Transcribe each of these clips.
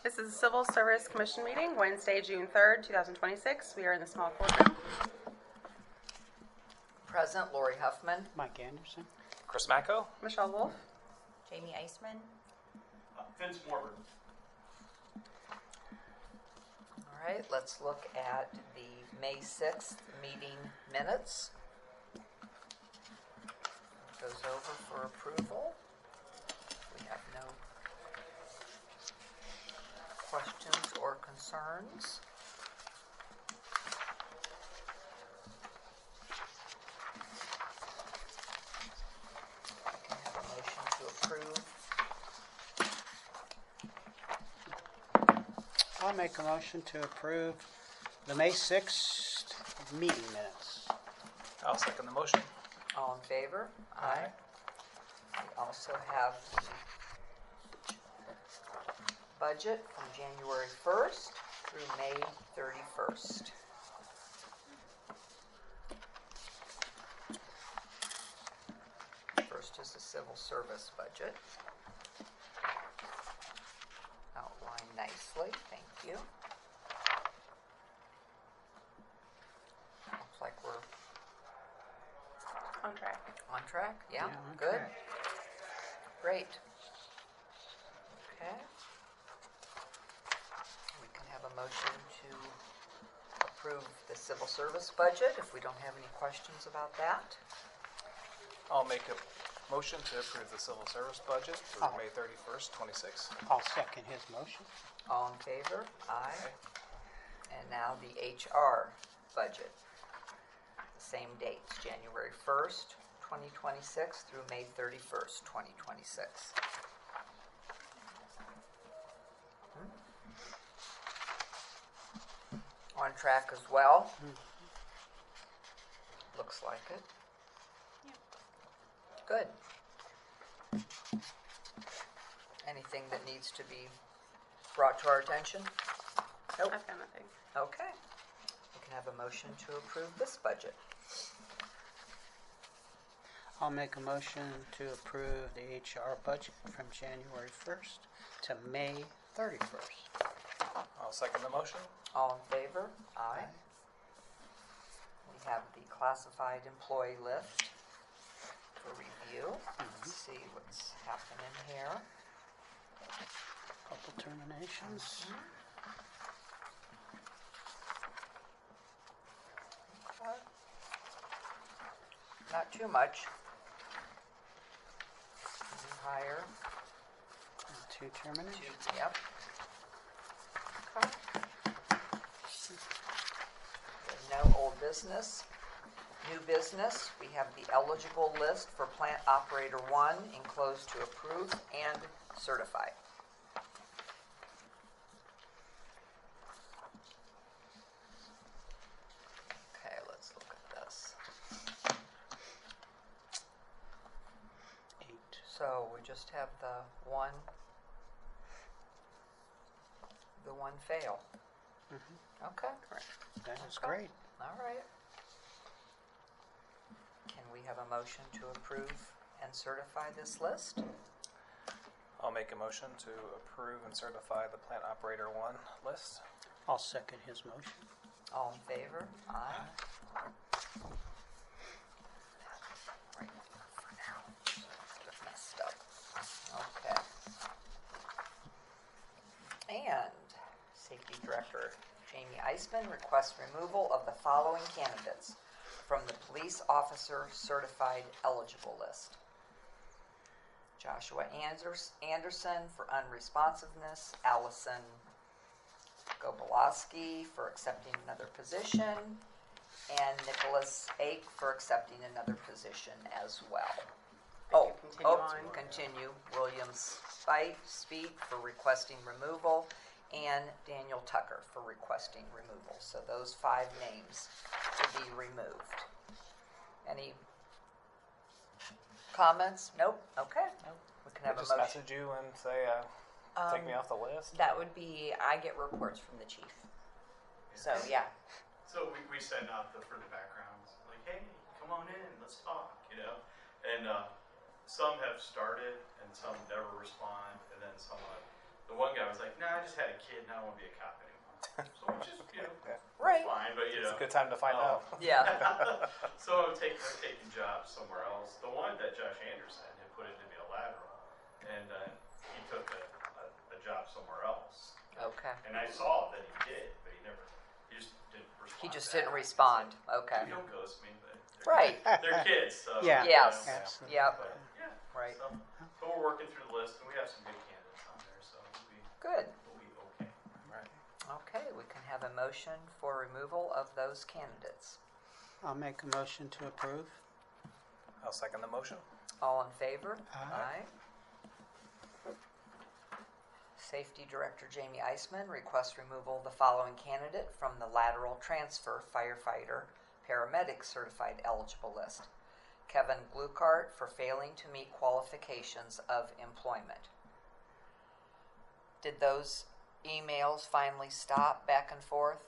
This is the Civil Service Commission meeting, Wednesday, June 3rd, 2026. We are in the small courtroom. Present, Lori Huffman. Mike Anderson. Chris Macco. Michelle Wolf. Jamie Eisman. Vince Morber. All right, let's look at the May 6th meeting minutes. Goes over for approval. We have no questions or concerns. I can have a motion to approve. I'll make a motion to approve the May 6th meeting minutes. I'll second the motion. All in favor? Aye. We also have the budget from January 1st through May 31st. First is the civil service budget. Outlined nicely, thank you. Looks like we're On track. on track, yeah, on good. track. Great. Okay. We can have a motion to approve the civil service budget if we don't have any questions about that. I'll make a motion to approve the civil service budget through Oh. May 31st, 26. I'll second his motion. All in favor? Aye. And now the HR budget. Same dates, January 1st, 2026 through May 31st, 2026. On track as well. Looks like it. Good. Anything that needs to be brought to our attention? Nope. I've got nothing. Okay. We can have a motion to approve this budget. I'll make a motion to approve the HR budget from January 1st to May 31st. I'll second the motion. All in favor? Aye. We have the classified employee list for review. Let's see what's happening here. Couple terminations. Not too much. New hire. And 2 terminations. Yep. Okay. No old business. New business, we have the eligible list for Plant Operator 1 enclosed to approve and certify. Okay, let's look at this. 8. So we just have the one fail. Okay, Correct. That is Okay. great. all right. Can we have a motion to approve and certify this list? I'll make a motion to approve and certify the plant operator 1 list. I'll second his motion. All in favor? Aye. Right for now. Get messed up. Okay. And Safety Director Jamie Eisman requests removal of the following candidates from the Police Officer Certified Eligible List. Joshua Anderson for unresponsiveness, Allison Goboloski for accepting another position, and Nicholas Ake for accepting another position as well. Continue. Williams Speed for requesting removal, and Daniel Tucker for requesting removal. So those 5 names to be removed. Any comments? Nope. Okay. We can have a Just motion. message you and say, take me off the list. That would be, I get reports from the chief. So, yeah. So we send out for the backgrounds, like, hey, come on in, let's talk, And some have started and some never respond, and then some the one guy was like, "Nah, I just had a kid and I don't want to be a cop anymore." So which is, Right. fine, but It's a good time to find out. Yeah. So I'm taking jobs somewhere else. The one that Josh Anderson had put in to be a lateral, and he took a job somewhere else. Okay. And I saw that he did, but he just didn't respond. He just back. didn't respond. Okay. You don't ghost me, but Right. they're kids, so Yeah. Yes. Absolutely. Yep. But yeah, Right. So we're working through the list, and we have some good candidates on there, so Good. we'll be okay. Right. Okay, we can have a motion for removal of those candidates. I'll make a motion to approve. I'll second the motion. All in favor? Aye. Safety Director Jamie Eisman requests removal of the following candidate from the lateral transfer firefighter paramedic certified eligible list. Kevin Gluckart for failing to meet qualifications of employment. Did those emails finally stop back and forth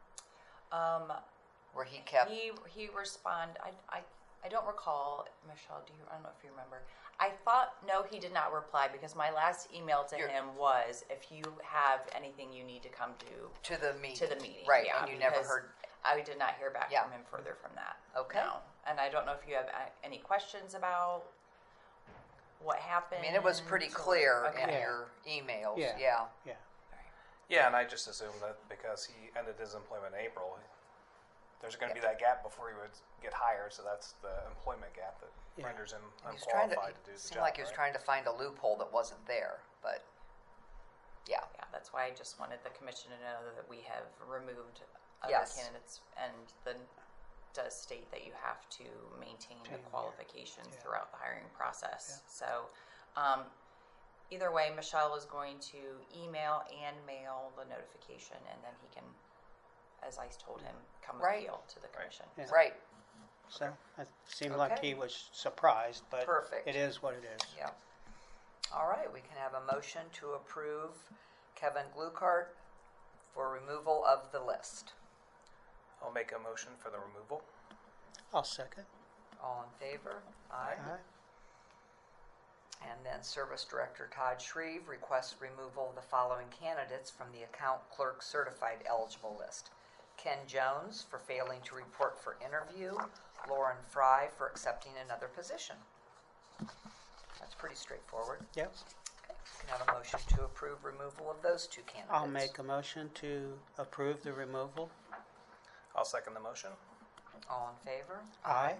where he kept... He responded. I don't recall, Michelle. I don't know if you remember. I thought no, he did not reply because my last email to him was, if you have anything you need to come To the meeting. Right, yeah, and you never because heard... I did not hear back Yeah. from him further from that. Okay. No. And I don't know if you have any questions about what happened. I mean, it was pretty clear in Okay. your emails. Yeah. Yeah. Yeah. Yeah, and I just assumed that because he ended his employment in April, there's going to be that gap before he would get hired, so that's the employment gap that Yeah. renders him He was trying unqualified to do the seemed job. like he was right? trying to find a loophole that wasn't there, but yeah. Yeah, that's why I just wanted the commission to know that we have removed other Yes. candidates, and does state that you have to maintain the Tenure. qualifications Yeah. throughout the hiring process. So, either way, Michelle is going to email and mail the notification, and then he can, as I told him, come Right. appeal to the commission. Yeah. Right. So it seemed like Okay. he was surprised, but Perfect. it is what it is. Yeah. All right, we can have a motion to approve Kevin Gluckart for removal of the list. I'll make a motion for the removal. I'll second. All in favor? Aye. Aye. And then Service Director Todd Shreve requests removal of the following candidates from the Account Clerk Certified Eligible list. Ken Jones for failing to report for interview. Lauren Fry for accepting another position. That's pretty straightforward. Yep. Okay, we can have a motion to approve removal of those two candidates. I'll make a motion to approve the removal. I'll second the motion. All in favor? Aye.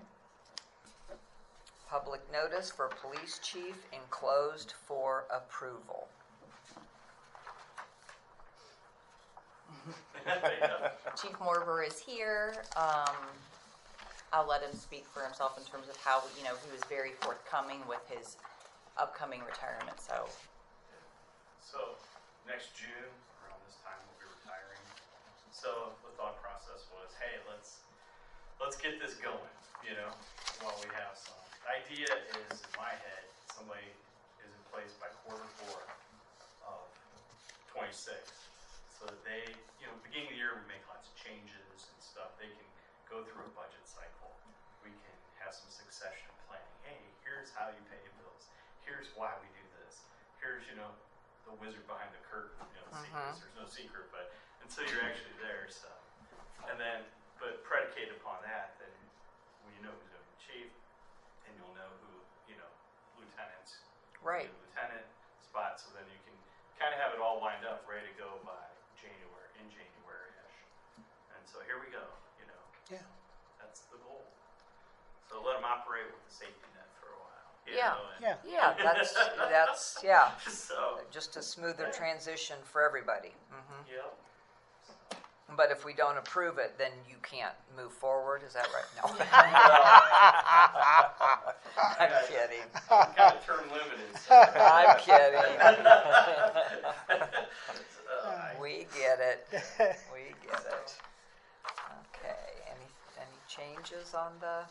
Public notice for police chief enclosed for approval. Chief Morber is here. I'll let him speak for himself in terms of how, he was very forthcoming with his upcoming retirement, so. So next June, around this time, we'll be retiring. So the thought process was, hey, let's get this going, while we have some. The idea is, in my head, somebody is in place by Q4 of 26, so that they, beginning of the year, we make lots of changes and stuff. They can go through a budget cycle. We can have some succession planning. Hey, here's how you pay your bills. Here's why we do this. Here's, the wizard behind the curtain. The secrets. There's no secret, but until you're actually there, so. And then, but predicated upon that, then when you know who's going to be chief, and you'll know who, lieutenants. Right. The lieutenant spot, so then you can kind of have it all lined up, ready to go by January-ish. And so here we go, Yeah. That's the goal. So let them operate with the safety net for a while. Yeah. Yeah. Yeah, that's yeah. So, Just a smoother transition for everybody. yep. But if we don't approve it, then you can't move forward. Is that right? No. I'm kidding. I'm kind of term limited. So. I'm kidding. So, We get it. We get it. Okay. Any changes on the?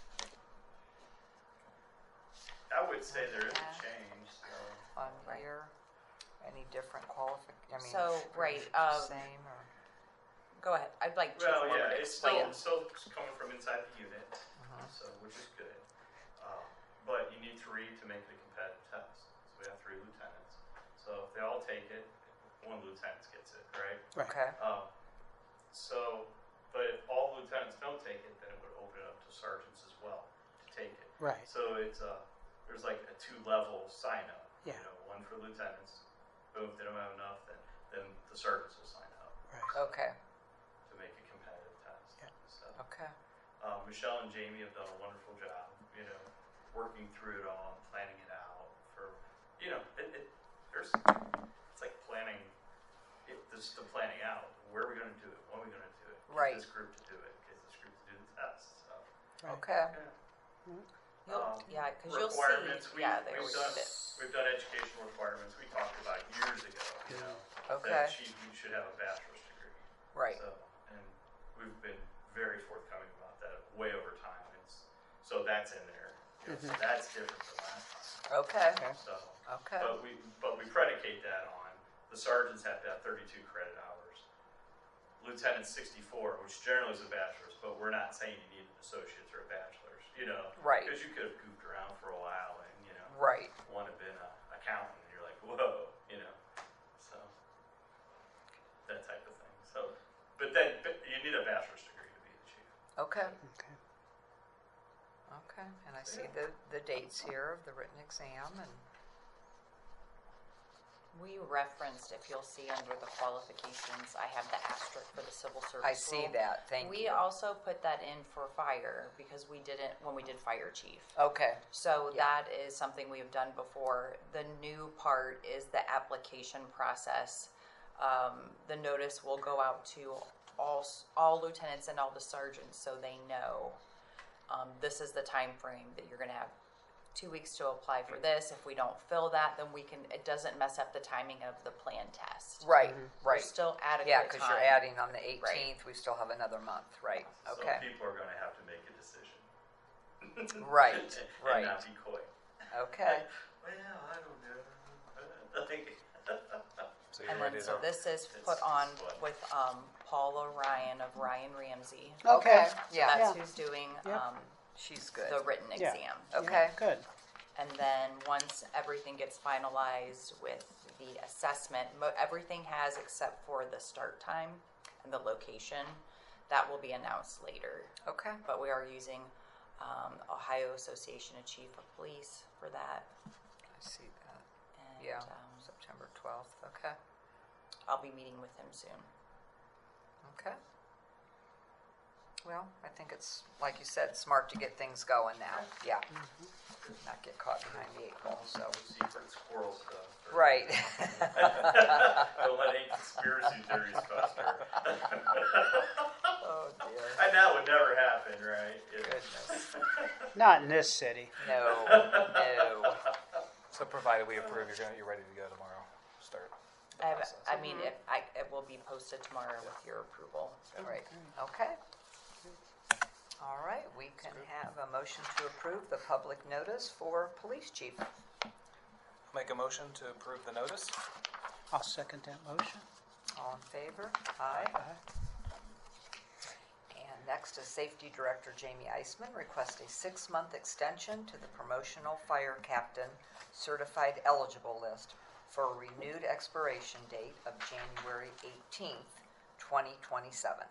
I would say there is a change. So. On here? Any different qualifications? So, right, Same or? Go ahead. I'd like Chief Well, Morber yeah, to it's explain. still coming from inside the unit, so which is good. But you need 3 to make the competitive test. So we have 3 lieutenants. So So if they all take it, one lieutenant gets it, right? Right. Okay. But if all lieutenants don't take it, then it would open it up to sergeants as well to take it. Right. So there's like a 2-level sign up. Yeah. You know, one for lieutenants. Boom, if they don't have enough, then the sergeants will sign up Right. Okay. to make a competitive test. Yeah. So, Okay. Michelle and Jamie have done a wonderful job, you know, working through it all, planning it out for, you know, it's like planning, this is the planning out. Where are we going to do it? When are we going to do it? Get Right. this group to do it. Get this group to do the test. So, Right. Okay. Yeah, because you'll requirements. see. Yeah, we've there's done we've done educational requirements. We talked about years ago. You know, Okay. that you should have a bachelor's degree. Right. So, and we've been very forthcoming about that way over time. So that's in there. You know, so that's different than last time. Okay. So, Okay. but we predicate that on the sergeants have to have 32 credit hours, lieutenants 64, which generally is a bachelor's, but we're not saying you need an associate's or a bachelor's. You know, Right. Because you could have goofed around for a while and Right. want to have been an accountant, and you're like, whoa, so that type of thing. So, but you need a bachelor's degree to be the chief. Okay. Okay. Okay. And I see the dates here of the written exam and We referenced, if you'll see under the qualifications, I have the asterisk for the civil service. I see rule. that. Thank We you. also put that in for fire because we didn't when we did fire chief. Okay. So Yeah. that is something we have done before. The new part is the application process. The notice will go out to all lieutenants and all the sergeants, so they know this is the time frame that you're going to have 2 weeks to apply for this. If we don't fill that, then it doesn't mess up the timing of the plan test. Right. Right. There's still adequate Yeah, because you're time. adding on the 18th. We still have another month. Right. Okay. So people are going to have to make a decision. Right. And Right. not be coy. Okay. Well, I don't know. So you're And ready then, to so this is put on with Paula Ryan of Ryan Ramsey. Okay. So Yeah. that's who's doing Yep. She's good. the written Yeah. exam. Okay. Good. And then once everything gets finalized with the assessment, everything has except for the start time and the location. That will be announced later. Okay. But we are using Ohio Association of Chief of Police for that. I see that. And Yeah. September 12th. Okay. I'll be meeting with him soon. Okay. Well, I think it's, like you said, smart to get things going now. Yeah. Not get caught behind the 8 ball, so. Secret squirrel stuff. Right. Don't let any conspiracy theories fester. Oh, dear. And that would never happen, right? Goodness. Not in this city. No. No. So provided we approve, you're ready to go tomorrow. Start. the process. I mean, it will be posted tomorrow with your approval. Right. Okay. All right. We can have a motion to approve the public notice for police chief. Make a motion to approve the notice. I'll second that motion. All in favor? Aye. And next is Safety Director Jamie Eisman requests a 6-month extension to the promotional fire captain certified eligible list for a renewed expiration date of January 18th, 2027.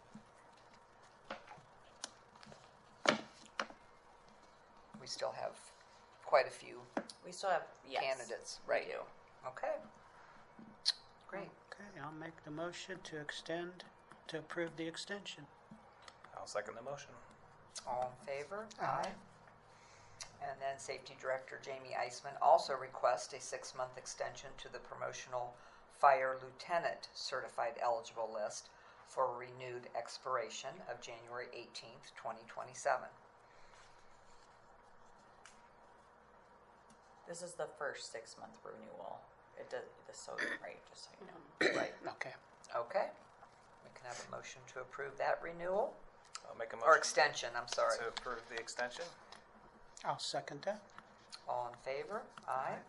We still have quite a few We still have, yes. candidates, we right? do. Okay. Great. Okay, I'll make the motion to approve the extension. I'll second the motion. All in favor? Aye. And then Safety Director Jamie Eisman also requests a 6-month extension to the promotional fire lieutenant certified eligible list for a renewed expiration of January 18th, 2027. This is the first 6-month renewal. It does the sodium rate, just so you know. Right. Okay. Okay. We can have a motion to approve that renewal, I'll make a or motion extension, I'm sorry. to approve the extension. I'll second that. All in favor? Aye.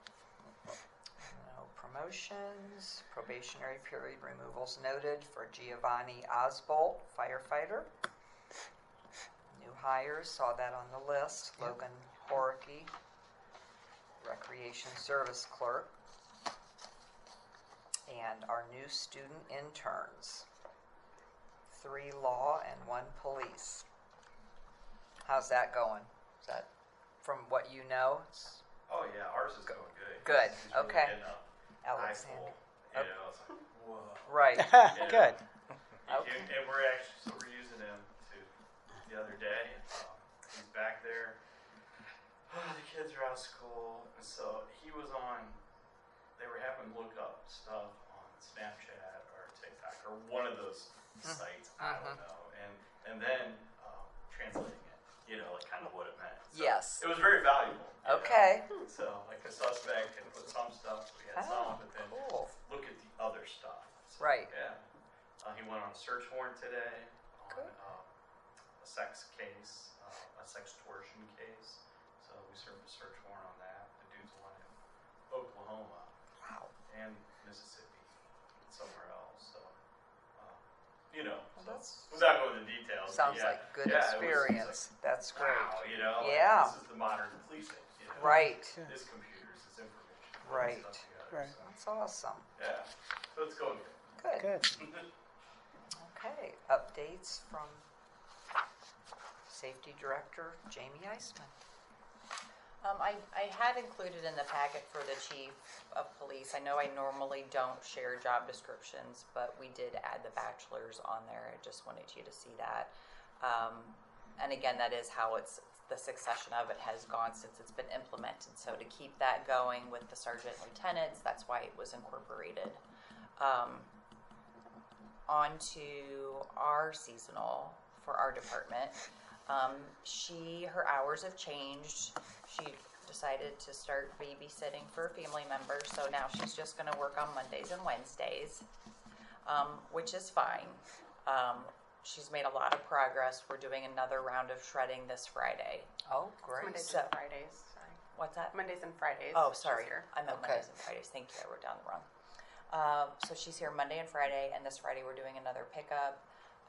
No promotions. Probationary period removals noted for Giovanni Osbolt, firefighter. New hires, saw that on the list. Logan Horky, recreation service clerk. And our new student interns. 3 law and 1 police. How's that going? Is that from what you know? It's Oh yeah, ours is going good. Good, He's really okay. getting up. Alexander. Eyeful. You know, it's like, whoa. Right. Good. Okay. And we're using him to the other day. He's back there. The kids are out of school, and so he was on. They were having him look up stuff on Snapchat or TikTok or one of those sites. I don't know, and then translating it. You know, like kind of what it meant. So Yes. It was very valuable. You Okay. know? So like the suspect had put some stuff, so we had some, but then Cool. look at the other stuff. So, Right. Yeah. He went on a search warrant today on Good. a sex case, a sextortion case. So we served a search warrant on that. The dude's one in Oklahoma Wow. and Mississippi, somewhere else. So, you know, that's- without going into details. Sounds yeah, like good yeah, it was experience. That's like, great. wow, you know, like, Yeah. this is the modern policing. You know? Right. His computers, his information. putting Right. stuff together, Right. so, That's awesome. yeah. So it's going good. Good. Good. Okay. Updates from Safety Director Jamie Eisman. I had included in the packet for the chief of police. I know I normally don't share job descriptions, but we did add the bachelor's on there. I just wanted you to see that. And again, that is how the succession of it has gone since it's been implemented. So to keep that going with the sergeant and lieutenants, that's why it was incorporated. On to our seasonal for our department. Her hours have changed. She decided to start babysitting for a family member, so now she's just going to work on Mondays and Wednesdays, which is fine. She's made a lot of progress. We're doing another round of shredding this Friday. Oh, great. Mondays So- and Fridays. Sorry. What's that? Mondays and Fridays. Oh, she's sorry. here. I meant Okay. Mondays and Fridays. Thank you. I wrote down the wrong. So she's here Monday and Friday, and this Friday we're doing another pickup.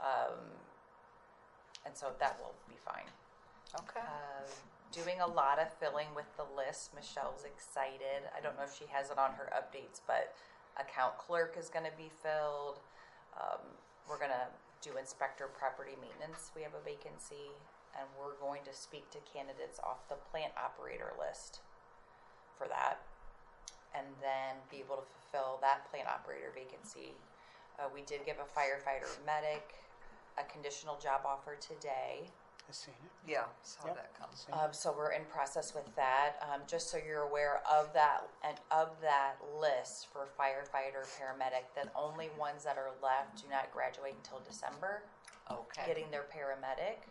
And so that will be fine. Okay. Doing a lot of filling with the list. Michelle's excited. I don't know if she has it on her updates, but account clerk is going to be filled. We're going to do inspector property maintenance. We have a vacancy, and we're going to speak to candidates off the plant operator list for that, and then be able to fulfill that plant operator vacancy. We did give a firefighter medic a conditional job offer today. I seen it. Yeah, saw Yep. that come. Seen it. So we're in process with that. Just so you're aware of that, and of that list for firefighter, paramedic, the only ones that are left do not graduate until December, Okay. getting their paramedic.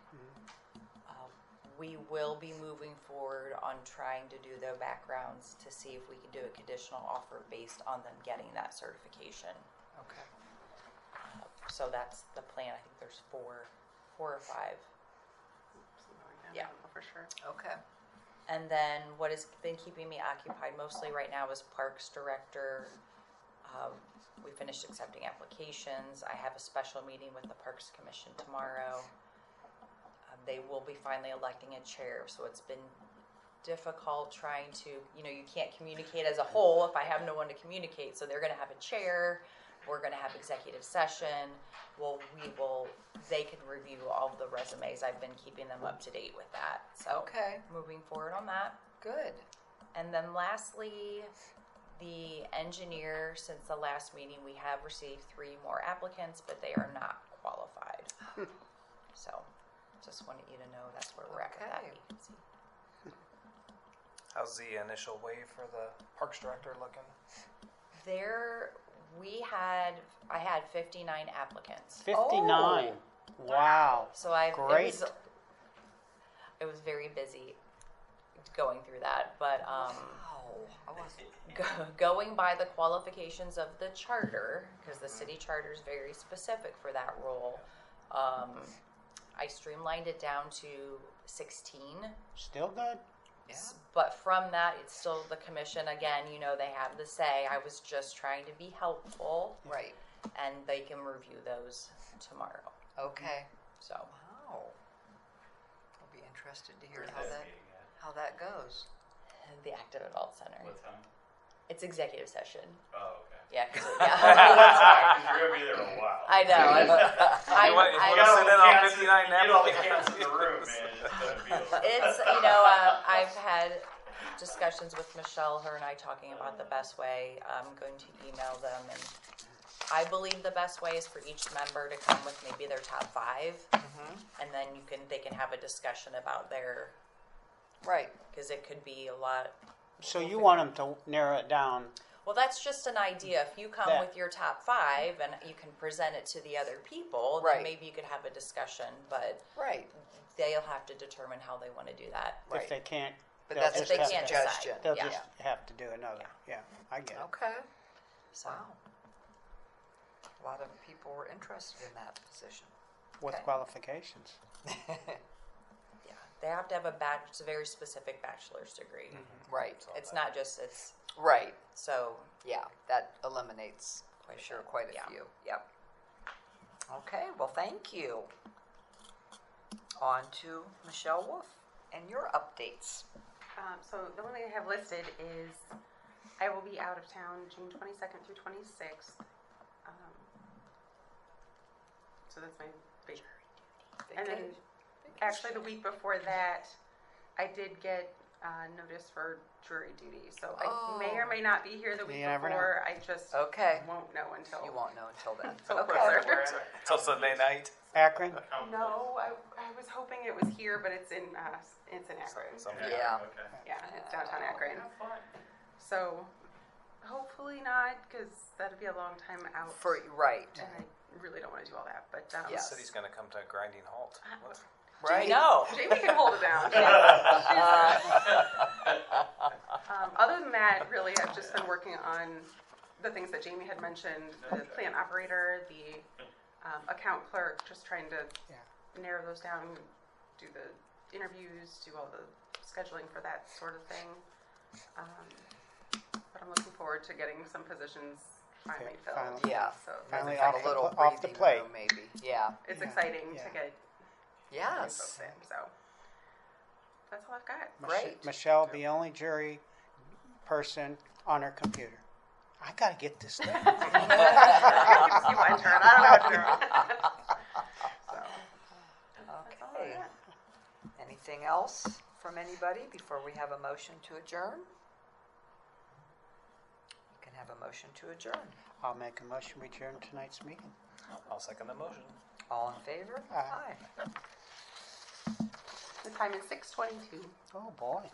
We will be moving forward on trying to do their backgrounds to see if we can do a conditional offer based on them getting that certification. Okay. So that's the plan. I think there's four or five. Yeah. I don't know for sure. Okay. And then what has been keeping me occupied mostly right now is Parks Director. We finished accepting applications. I have a special meeting with the Parks Commission tomorrow. They will be finally electing a chair, so it's been difficult trying to, you can't communicate as a whole if I have no one to communicate. So they're going to have a chair. We're going to have executive session. They can review all of the resumes. I've been keeping them up to date with that. So Okay. moving forward on that. Good. And then lastly, the engineer, since the last meeting, we have received 3 more applicants, but they are not qualified. So just wanted you to know that's where we're at with that Okay. vacancy. How's the initial wave for the Parks Director looking? I had 59 applicants. 59. Wow. So Great. It was very busy going through that, but Wow. I wasn't. going by the qualifications of the charter, because the city charter is very specific for that role, I streamlined it down to 16. Still good? Yeah. But from that, it's still the commission. Again, they have the say. I was just trying to be helpful, Right. and they can review those tomorrow. Okay. So Wow. I'll be interested to hear Where's how that that meeting at? how that goes. the Active Adult Center. What time? It's executive session. Oh, okay. Yeah. 'cause That's yeah. fine, 'cause you're gonna be there a while. I know. You want to Get all sit the in on cats- 59 Get all the napkins? cats in the room, man. It's gonna be a- It's, I've had discussions with Michelle, her and I talking about the best way. I'm going to email them, and I believe the best way is for each member to come with maybe their top 5, and then they can have a discussion about their, Right. because it could be a lot. So you want them to narrow it down? Well, that's just an idea. If you come That- with your top 5 and you can present it to the other people, Right. then maybe you could have a discussion, but Right. they'll have to determine how they want to do that. Right. If they can't, But they'll that's just If they have can't to, decide. suggestion. they'll Yeah. just have to do another. Yeah, I get it. Okay. So, Wow. A lot of people were interested in that position. With Okay. qualifications. yeah, they have to have it's a very specific bachelor's degree. Right. It's not just, it's, Right. so, Yeah, that eliminates, Quite a sure, bit, quite a yeah. few. Yep. Okay, well, thank you. On to Michelle Wolf and your updates. So the only thing I have listed is I will be out of town June 22nd through 26th. So that's my big. And then actually the week before that, I did get notice for jury duty. So I may or may not be here the week You never know. before. I just Okay. won't know until. You won't know until then. Till Okay. closer. Where at? Till Sunday night. Akron? No, I was hoping it was here, but it's in Akron. Yeah. Okay. Yeah, it's downtown Akron. Have fun. So hopefully not, because that'd be a long time out. Right. And I really don't want to do all that. But Yeah. The city's going to come to a grinding halt. What? Right. no. Jamie can hold it down. Other than that, really, I've just been working on the things that Jamie had mentioned: the plant operator, the account clerk, just trying to narrow those down, do the interviews, do all the scheduling for that sort of thing. But I'm looking forward to getting some positions finally Okay, filled. finally. Yeah. So Finally Have off a little the, off the breathing plate. room, maybe. Yeah. it's Yeah, exciting yeah. to get Yes. folks in. So that's all I've got. Great. Michelle, the only jury person on her computer. I got to get this done. You enter it. I don't know what to do. So, that's all I Okay. got. Anything else from anybody before we have a motion to adjourn? You can have a motion to adjourn. I'll make a motion we adjourn tonight's meeting. I'll second the motion. All in favor? Aye. The time is 6:22. Oh, boy.